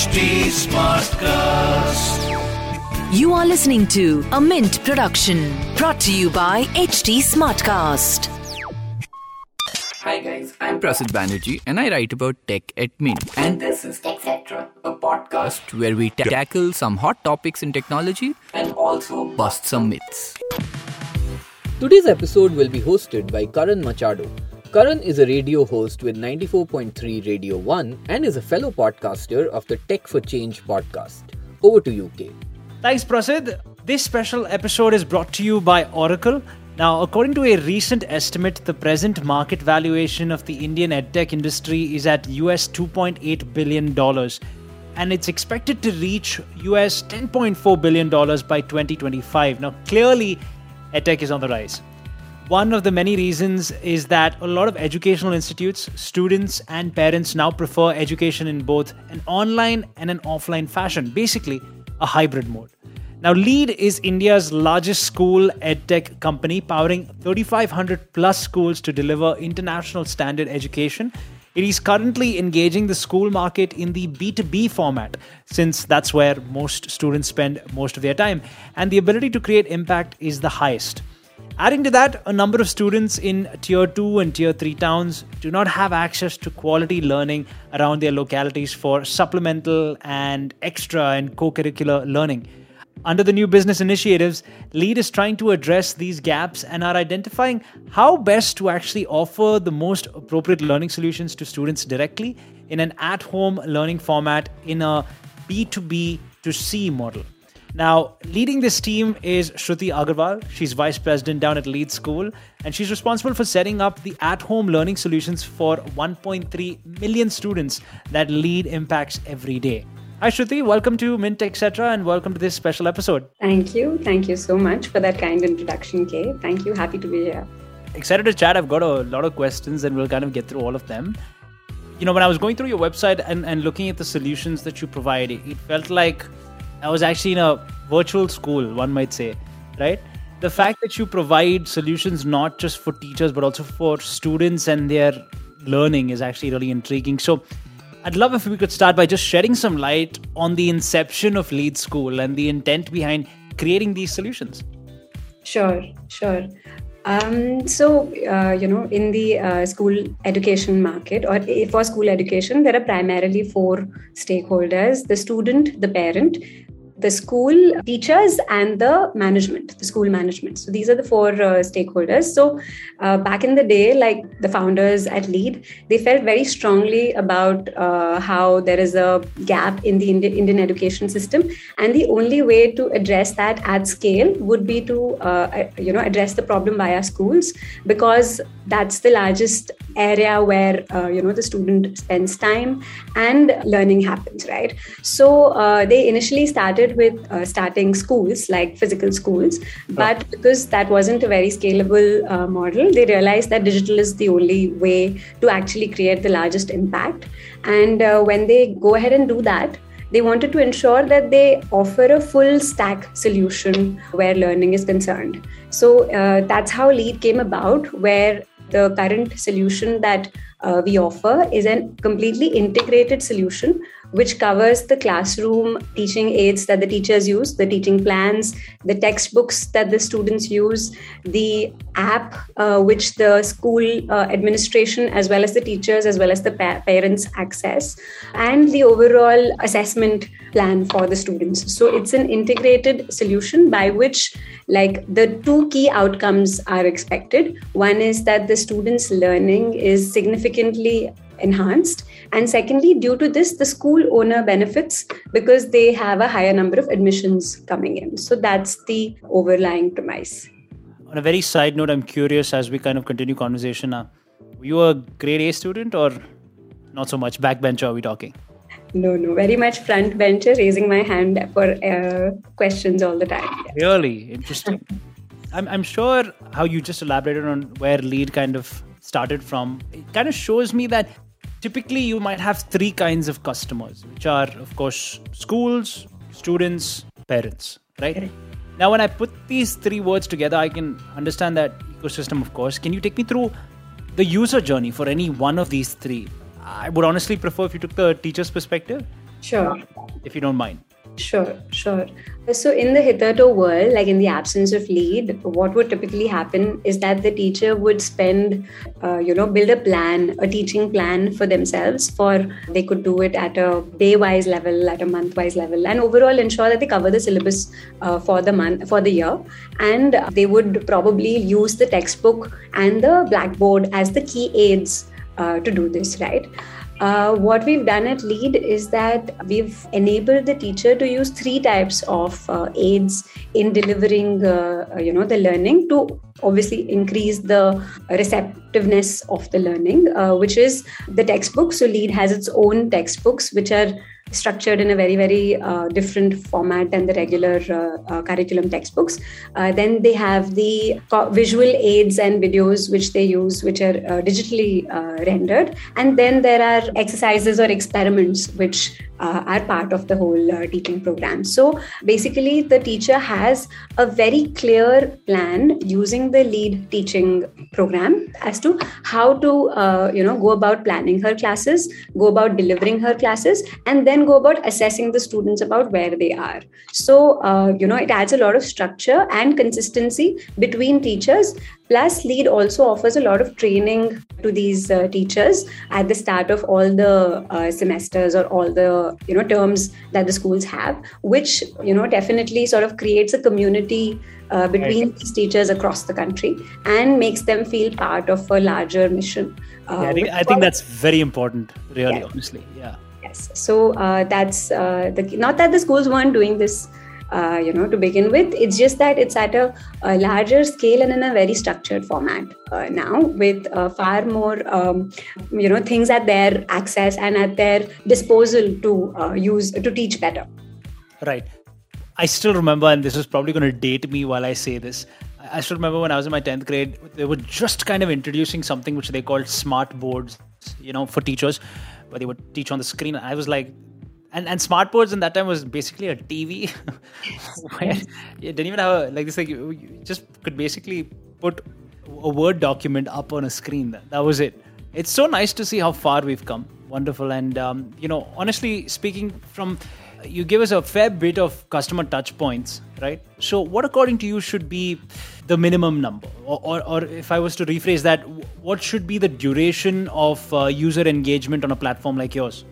HT Smartcast. You are listening to a Mint production brought to you by HT Smartcast. Hi guys, I'm Prasid Banerjee and I write about tech at Mint. And this is TechCetra, a podcast where we tackle some hot topics in technology and also bust some myths. Today's episode will be hosted by Karan Machado. Karan is a radio host with 94.3 Radio 1 and is a fellow podcaster of the Tech for Change podcast. Over to you, Kay. Thanks, Prasid. This special episode is brought to you by Oracle. Now, according to a recent estimate, the present market valuation of the Indian edtech industry is at US $2.8 billion, and it's expected to reach US $10.4 billion by 2025. Now, clearly, edtech is on the rise. One of the many reasons is that a lot of educational institutes, students, and parents now prefer education in both an online and an offline fashion, basically a hybrid mode. Now, LEAD is India's largest school edtech company, powering 3,500 plus schools to deliver international standard education. It is currently engaging the school market in the B2B format, since that's where most students spend most of their time, and the ability to create impact is the highest. Adding to that, a number of students in Tier 2 and Tier 3 towns do not have access to quality learning around their localities for supplemental and extra and co-curricular learning. Under the new business initiatives, LEAD is trying to address these gaps and are identifying how best to actually offer the most appropriate learning solutions to students directly in an at-home learning format in a B2B to C model. Now, leading this team is Shruti Agarwal. She's vice president down at LEAD School, and she's responsible for setting up the at-home learning solutions for 1.3 million students that LEAD impacts every day. Hi, Shruti. Welcome to Mint, etc., and welcome to this special episode. Thank you. Thank you so much for that kind introduction, Kay. Thank you. Happy to be here. Excited to chat. I've got a lot of questions, and we'll kind of get through all of them. You know, when I was going through your website and looking at the solutions that you provide, it felt like I was actually in a virtual school, one might say, right? The fact that you provide solutions not just for teachers, but also for students and their learning is actually really intriguing. So I'd love if we could start by just shedding some light on the inception of LEAD School and the intent behind creating these solutions. Sure. In the school education market or for school education, there are primarily four stakeholders: the student, the parent, the school teachers, and the management, the school management. So these are the four stakeholders. So back in the day, like the founders at LEAD, they felt very strongly about how there is a gap in the Indian education system. And the only way to address that at scale would be to address the problem via schools, because that's the largest area where the student spends time and learning happens, right? So they initially started with starting schools, like physical schools, but because that wasn't a very scalable model, they realized that digital is the only way to actually create the largest impact. And when they go ahead and do that, they wanted to ensure that they offer a full stack solution where learning is concerned. So that's how LEAD came about, where the current solution that we offer is a completely integrated solution which covers the classroom teaching aids that the teachers use, the teaching plans, the textbooks that the students use, the app which the school administration as well as the teachers as well as the parents access, and the overall assessment plan for the students. So it's an integrated solution by which the two key outcomes are expected. One is that the students' learning is significantly enhanced. And secondly, due to this, the school owner benefits because they have a higher number of admissions coming in. So that's the overlying premise. On a very side note, I'm curious as we kind of continue conversation. Were you a grade A student or not so much? Backbencher, are we talking? No, very much front bencher, raising my hand for questions all the time. Yeah. Really interesting. I'm sure how you just elaborated on where LEAD kind of started from. It kind of shows me that typically you might have three kinds of customers, which are, of course, schools, students, parents, right? Correct. Now, when I put these three words together, I can understand that ecosystem, of course. Can you take me through the user journey for any one of these three? I would honestly prefer if you took the teacher's perspective. Sure. If you don't mind. Sure. So in the hitherto world, like in the absence of lead, what would typically happen is that the teacher would spend, build a plan, a teaching plan for themselves. They could do it at a day-wise level, at a month-wise level, and overall ensure that they cover the syllabus for the year. And they would probably use the textbook and the blackboard as the key aids to do this, right? What we've done at LEAD is that we've enabled the teacher to use 3 types of aids in delivering, the learning to obviously increase the receptiveness of the learning, which is the textbook. So LEAD has its own textbooks, which are structured in a very, very different format than the regular curriculum textbooks. Then they have the visual aids and videos which they use, which are digitally rendered. And then there are exercises or experiments which are part of the whole teaching program. So basically, the teacher has a very clear plan using the LEAD teaching program as to how to, go about planning her classes, go about delivering her classes, and then go about assessing the students about where they are. So, it adds a lot of structure and consistency between teachers. Plus, LEAD also offers a lot of training to these teachers at the start of all the semesters or all the terms that the schools have, which definitely sort of creates a community between these teachers across the country and makes them feel part of a larger mission. I think that's very important, really, honestly. Yeah. Yes. So that's not that the schools weren't doing this. To begin with, it's just that it's at a larger scale and in a very structured format now, with far more, things at their access and at their disposal to use to teach better. Right. I still remember, and this is probably going to date me while I say this. I still remember when I was in my 10th grade, they were just kind of introducing something which they called smart boards, for teachers, where they would teach on the screen. I was like, And smart boards in that time was basically a TV where you didn't even have you just could basically put a Word document up on a screen. That was it. It's so nice to see how far we've come. Wonderful. And, honestly speaking, you give us a fair bit of customer touch points, right? So what, according to you, should be the minimum number? Or if I was to rephrase that, what should be the duration of user engagement on a platform like yours?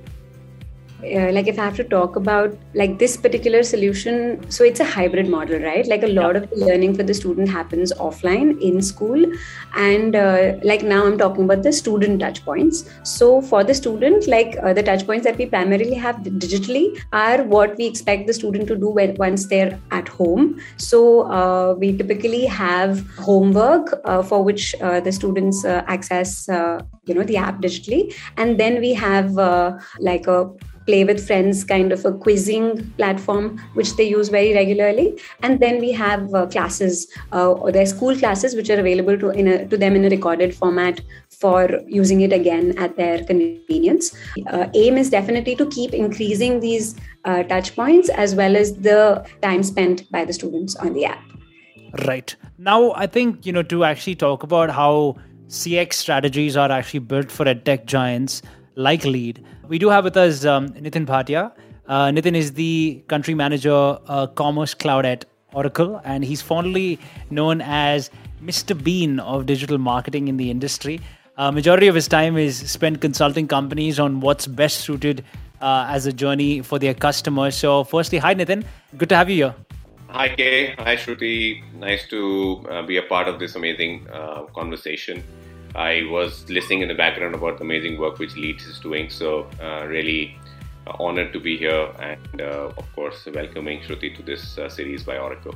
If I have to talk about this particular solution, so it's a hybrid model, right? A lot of the learning for the student happens offline in school. And now I'm talking about the student touch points. So for the student, the touch points that we primarily have digitally are what we expect the student to do once they're at home. So we typically have homework for which the students access, the app digitally. And then we have a play with friends kind of a quizzing platform which they use very regularly, and then we have classes or their school classes which are available to them in a recorded format for using it again at their convenience. Aim is definitely to keep increasing these touch points as well as the time spent by the students on the app. Right. Now, I think to actually talk about how CX strategies are actually built for edtech giants like LEAD, we do have with us Nitin Bhatia. Nitin is the country manager, Commerce Cloud at Oracle, and he's fondly known as Mr. Bean of digital marketing in the industry. Majority of his time is spent consulting companies on what's best suited as a journey for their customers. So firstly, hi Nitin, good to have you here. Hi Kay, hi Shruti, nice to be a part of this amazing conversation. I was listening in the background about the amazing work which LEAD is doing, so really honored to be here and of course welcoming Shruti to this series by Oracle.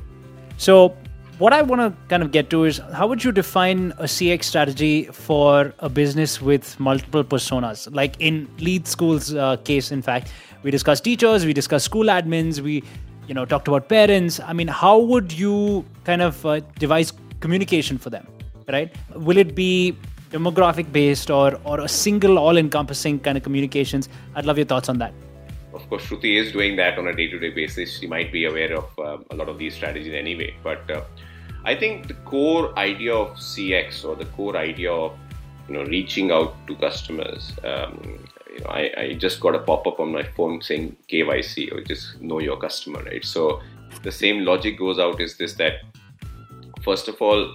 So what I want to kind of get to is, how would you define a CX strategy for a business with multiple personas? Like in LEAD School's case, in fact, we discussed teachers, we discussed school admins, we talked about parents. I mean, how would you kind of devise communication for them? Right? Will it be demographic based or a single all-encompassing kind of communications? I'd love your thoughts on that. Of course, Shruti is doing that on a day-to-day basis. She might be aware of a lot of these strategies anyway. But I think the core idea of CX or the core idea of reaching out to customers I just got a pop-up on my phone saying KYC, or just know your customer, right? So the same logic goes out is this, that first of all,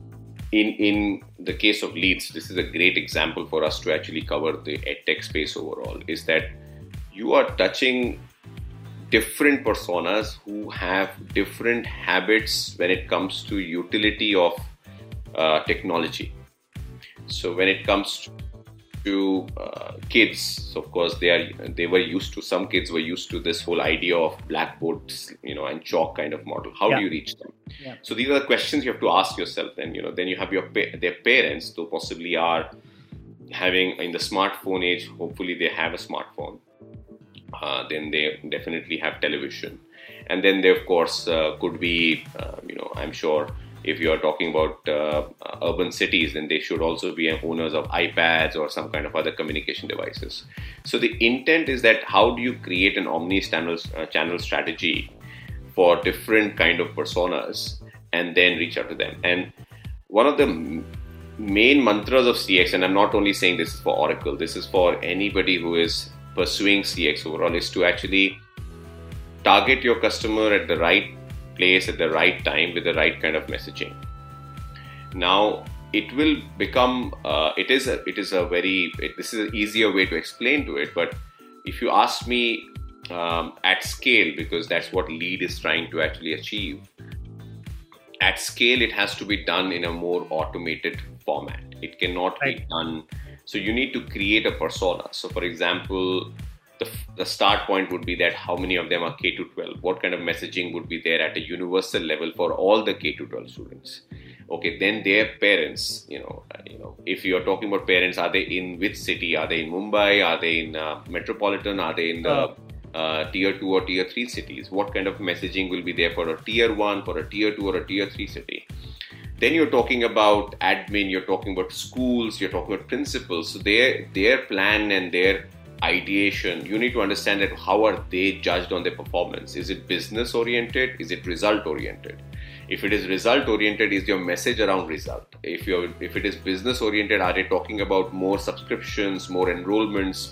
in the case of Leeds, this is a great example for us to actually cover the edtech space overall, is that you are touching different personas who have different habits when it comes to utility of technology. So when it comes to kids, so of course some kids were used to this whole idea of blackboards, and chalk kind of model. How do you reach them? Yeah. So these are the questions you have to ask yourself. Then then you have their parents, who possibly are having, in the smartphone age, hopefully they have a smartphone. Then they definitely have television, and then they of course could be I'm sure if you are talking about urban cities, then they should also be owners of iPads or some kind of other communication devices. So the intent is that how do you create an omni-channel strategy for different kind of personas and then reach out to them. And one of the main mantras of CX, and I'm not only saying this is for Oracle, this is for anybody who is pursuing CX overall, is to actually target your customer at the right place at the right time with the right kind of messaging. Now it will become this is an easier way to explain to it, but if you ask me at scale, because that's what Lead is trying to actually achieve, at scale it has to be done in a more automated format. It cannot be done, so you need to create a persona. So for example, the start point would be that how many of them are K-12? What kind of messaging would be there at a universal level for all the K-12 students? Okay, then their parents, if you're talking about parents, are they in which city? Are they in Mumbai? Are they in Metropolitan? Are they in the tier 2 or tier 3 cities? What kind of messaging will be there for a tier 1, for a tier 2 or a tier 3 city? Then you're talking about admin, you're talking about schools, you're talking about principals. So their plan and their ideation, you need to understand that how are they judged on their performance? Is it business oriented? Is it result oriented? If it is result oriented, is your message around result? If it is business oriented, are they talking about more subscriptions, more enrollments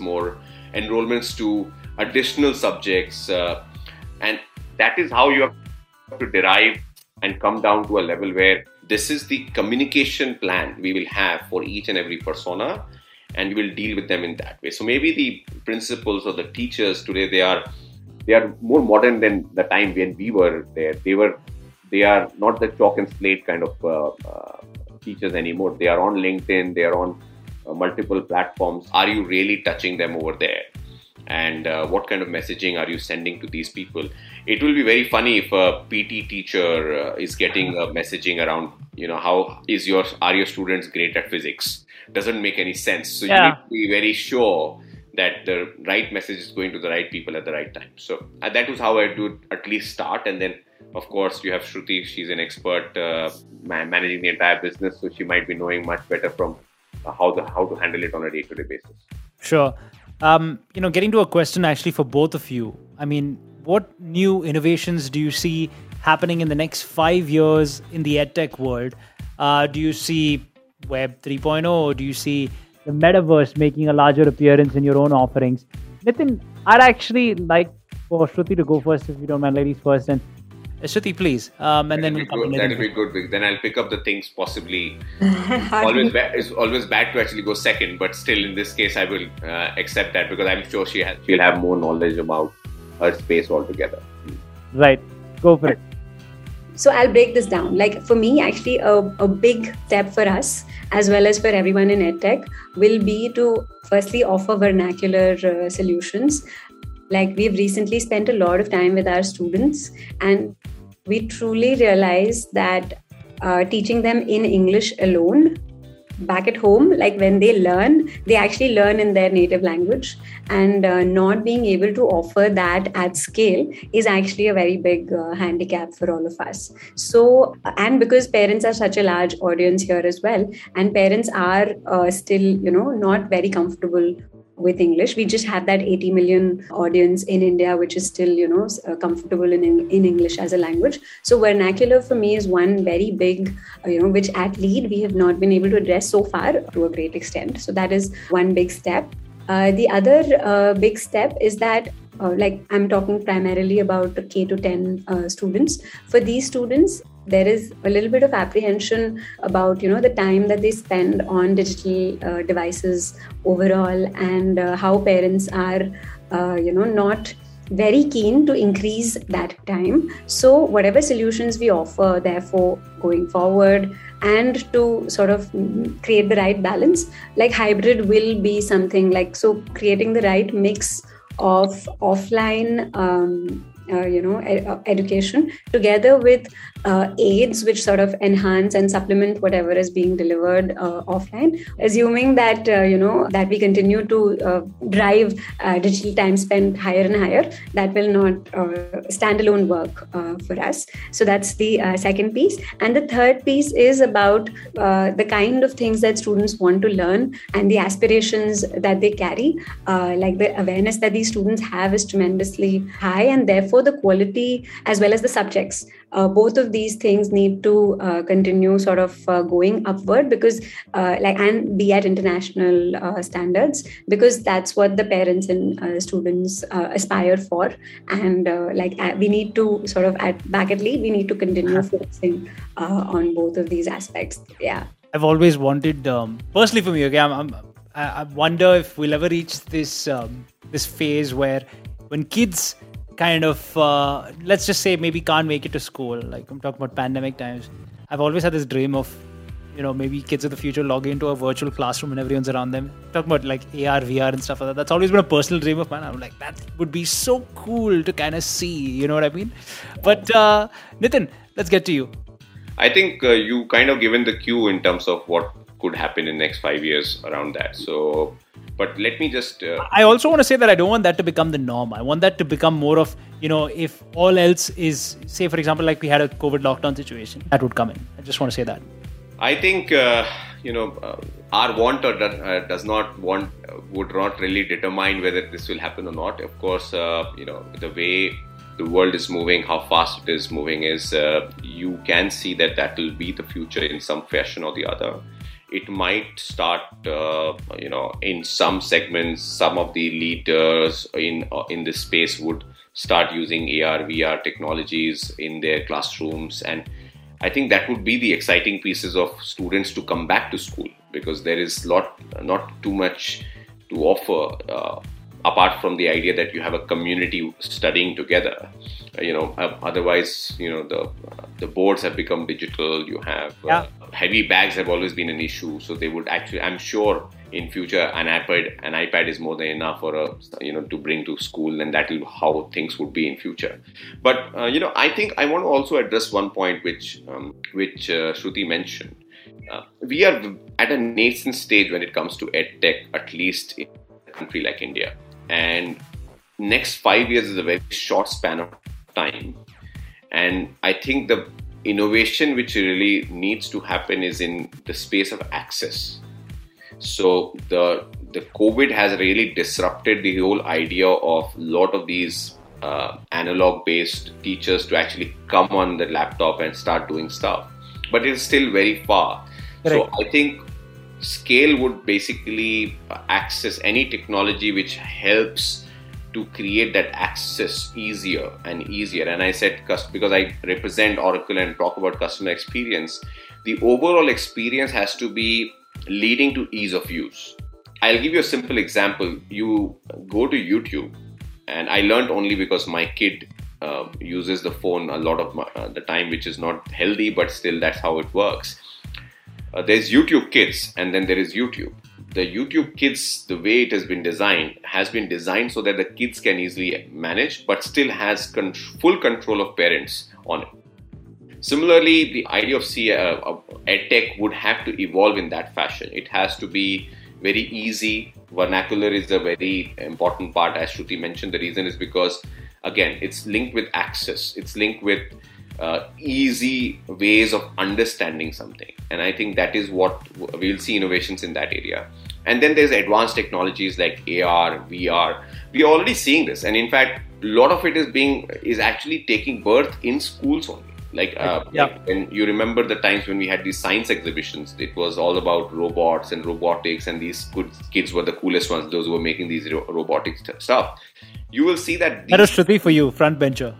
to additional subjects? And that is how you have to derive and come down to a level where this is the communication plan we will have for each and every persona, and we will deal with them in that way. So maybe the principals or the teachers today, they are more modern than the time when we were there. They are not the chalk and slate kind of teachers anymore. They are on LinkedIn, they are on multiple platforms. Are you really touching them over there? And what kind of messaging are you sending to these people? It will be very funny if a PT teacher is getting a messaging around, are your students great at physics? Doesn't make any sense. So you need to be very sure that the right message is going to the right people at the right time. So that was how I do at least start. And then, of course, you have Shruti. She's an expert managing the entire business. So she might be knowing much better from how to handle it on a day-to-day basis. Sure. Getting to a question actually for both of you. I mean, what new innovations do you see happening in the next 5 years in the edtech world? Do you see Web 3.0? Do you see the metaverse making a larger appearance in your own offerings? Nitin, I'd actually like for Shruti to go first, if you don't mind, ladies first. And Shruti, please. And then we'll come in. That'll be good. Then I'll pick up the things possibly. It's always bad to actually go second, but still in this case, I will accept that because I'm sure she'll have more knowledge about her space altogether. Right. Go for it. So I'll break this down. Like for me, actually, a big step for us as well as for everyone in edtech will be to firstly offer vernacular solutions. Like we've recently spent a lot of time with our students, and we truly realized that teaching them in English alone back at home, like when they learn, they actually learn in their native language, and not being able to offer that at scale is actually a very big handicap for all of us. So, and because parents are such a large audience here as well, and parents are still, not very comfortable with English. We just have that 80 million audience in India, which is still, comfortable in English as a language. So vernacular for me is one very big, which at Lead we have not been able to address so far to a great extent. So that is one big step. The other big step is that like I'm talking primarily about the K to 10 students. For these students, there is a little bit of apprehension about, the time that they spend on digital devices overall, and how parents are, not very keen to increase that time. So whatever solutions we offer, therefore, going forward, and to sort of create the right balance, like hybrid will be something like, so creating the right mix of offline education together with aids which sort of enhance and supplement whatever is being delivered offline, assuming that that we continue to drive digital time spent higher and higher. That will not standalone work for us. So that's the second piece. And the third piece is about the kind of things that students want to learn and the aspirations that they carry. Like the awareness that these students have is tremendously high, and therefore the quality as well as the subjects, both of these things need to continue sort of going upward, because and be at international standards, because that's what the parents and students aspire for. And we need to sort of back at Lead, we need to continue focusing on both of these aspects. Yeah, I've always wanted, personally for me, okay, I wonder if we'll ever reach this phase where when kids kind of, let's just say maybe can't make it to school, like I'm talking about pandemic times. I've always had this dream of, maybe kids of the future logging into a virtual classroom and everyone's around them. Talking about like AR, VR and stuff like that. That's always been a personal dream of mine. I'm like, that would be so cool to kind of see, you know what I mean? But Nitin, let's get to you. I think you kind of given the cue in terms of what could happen in the next 5 years around that. So, but let me just... I also want to say that I don't want that to become the norm. I want that to become more of, if all else is, say, for example, like we had a COVID lockdown situation, that would come in. I just want to say that. I think, our want or would not really determine whether this will happen or not. Of course, the way the world is moving, how fast it is moving is, you can see that will be the future in some fashion or the other. It might start, in some segments, some of the leaders in this space would start using AR, VR technologies in their classrooms. And I think that would be the exciting pieces of students to come back to school, because there is not too much to offer apart from the idea that you have a community studying together. Otherwise, the boards have become digital. You have heavy bags have always been an issue. So they would actually, I'm sure in future, an iPad is more than enough for to bring to school, and that is how things would be in future. But I think I want to also address one point which Shruti mentioned. We are at a nascent stage when it comes to EdTech, at least in a country like India. And next 5 years is a very short span of time. And I think the innovation which really needs to happen is in the space of access. So the COVID has really disrupted the whole idea of a lot of these analog-based teachers to actually come on the laptop and start doing stuff. But it's still very far. Right. So I think scale would basically access any technology which helps to create that access easier and easier. And I said, because I represent Oracle and talk about customer experience, the overall experience has to be leading to ease of use. I'll give you a simple example. You go to YouTube, and I learned only because my kid uses the phone a lot of the time, which is not healthy, but still that's how it works. There's YouTube Kids, and then there is YouTube. The YouTube Kids, the way it has been designed so that the kids can easily manage, but still has full control of parents on it. Similarly, the idea of EdTech would have to evolve in that fashion. It has to be very easy. Vernacular is a very important part, as Shruti mentioned. The reason is because, again, it's linked with access. It's linked with easy ways of understanding something. And I think that is what we'll see innovations in that area. And then there's advanced technologies like AR, VR. We are already seeing this. And in fact, a lot of it is actually taking birth in schools only. Like when you remember the times when we had these science exhibitions, it was all about robots and robotics, and these good kids were the coolest ones, those who were making these robotic stuff. You will see that was Shruti for you, front bencher.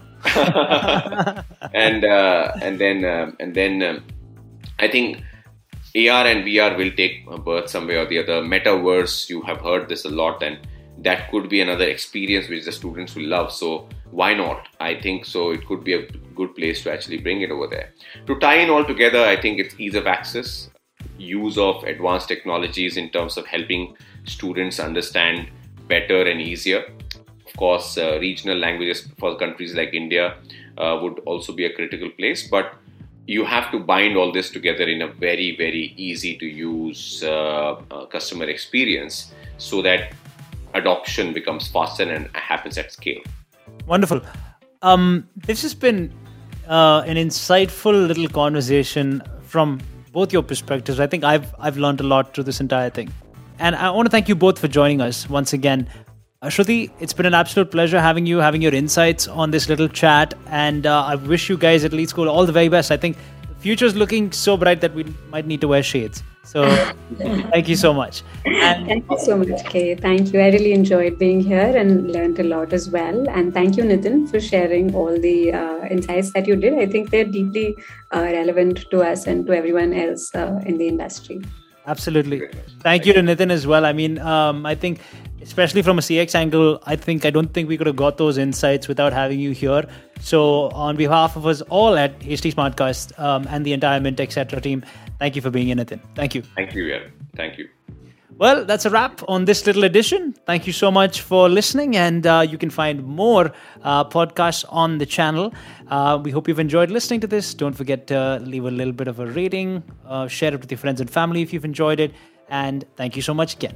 and then I think AR and VR will take birth some way or the other. Metaverse, you have heard this a lot, and that could be another experience which the students will love. So why not? I think so. It could be a good place to actually bring it over there. To tie in all together, I think it's ease of access, use of advanced technologies in terms of helping students understand better and easier. Of course, regional languages for countries like India would also be a critical place, but you have to bind all this together in a very, very easy to use customer experience so that adoption becomes faster and happens at scale. Wonderful. This has been an insightful little conversation from both your perspectives. I think I've learned a lot through this entire thing. And I want to thank you both for joining us once again. Shruti, it's been an absolute pleasure having your insights on this little chat. And I wish you guys at Elite School all the very best. I think the future is looking so bright that we might need to wear shades. So thank you so much. Thank you so much, Kay. Thank you. I really enjoyed being here and learned a lot as well. And thank you, Nitin, for sharing all the insights that you did. I think they're deeply relevant to us and to everyone else in the industry. Absolutely. Thank you to Nitin as well. I mean, I think, especially from a CX angle, I don't think we could have got those insights without having you here. So on behalf of us all at HT Smartcast and the entire Mint Etc. team, thank you for being in, Nitin. Thank you. Thank you, Yair. Thank you. Well, that's a wrap on this little edition. Thank you so much for listening, and you can find more podcasts on the channel. We hope you've enjoyed listening to this. Don't forget to leave a little bit of a rating, share it with your friends and family if you've enjoyed it, and thank you so much again.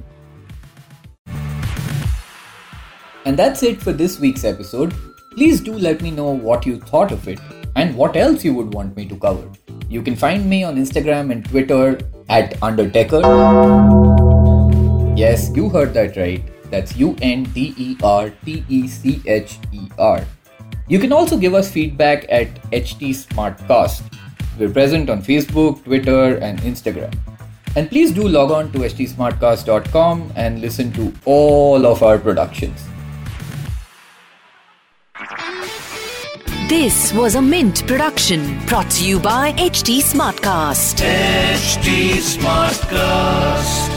And that's it for this week's episode. Please do let me know what you thought of it and what else you would want me to cover. You can find me on Instagram and Twitter at Undertecher. Yes, you heard that right. That's UNDERTECHER. You can also give us feedback at HT Smartcast. We're present on Facebook, Twitter, and Instagram. And please do log on to htsmartcast.com and listen to all of our productions. This was a Mint production brought to you by HT Smartcast. HT Smartcast.